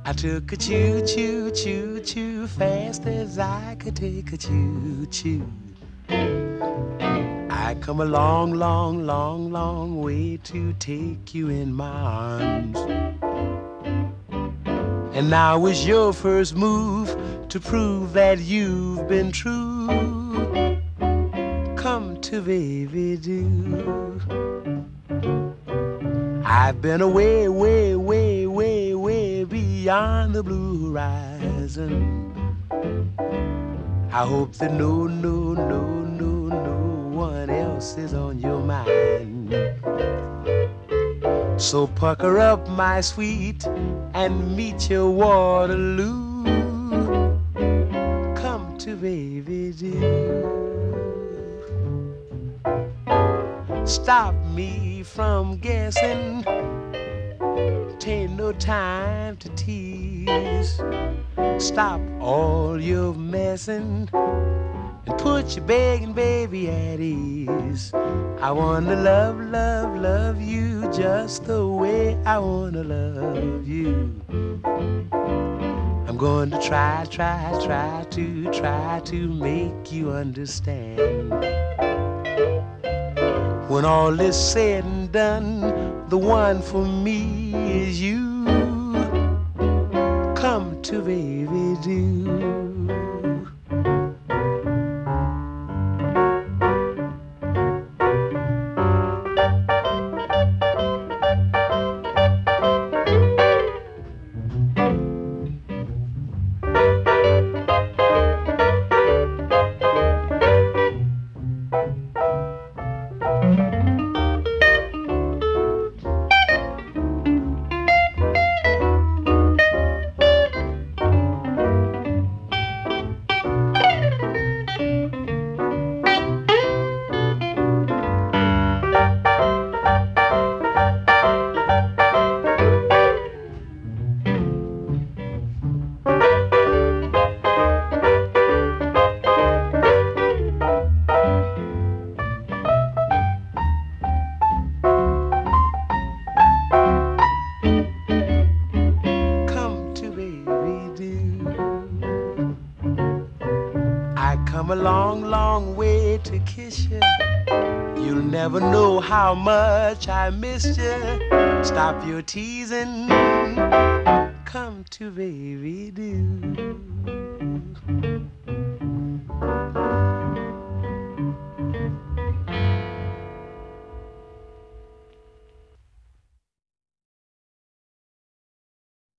I took a choo-choo, choo-choo, fast as I could take a choo-choo. I come a long, long, long, long way to take you in my arms. And now is your first move to prove that you've been true. Come to baby do. I've been away, way, way, way, way beyond the blue horizon. I hope that no, no, no, no, no one else is on your mind. So pucker up, my sweet, and meet your Waterloo. Come to baby do. Stop me from guessing. Tain't no time to tease. Stop all your messing and put your begging baby at ease. I wanna love, love, love you just the way I wanna love you. I'm going to try to make you understand. When all is said and done, the one for me is you. Come to baby do. Come to baby do. I come a long, long way to kiss you. You'll never know how much I missed you. Stop your teasing. Come to baby do.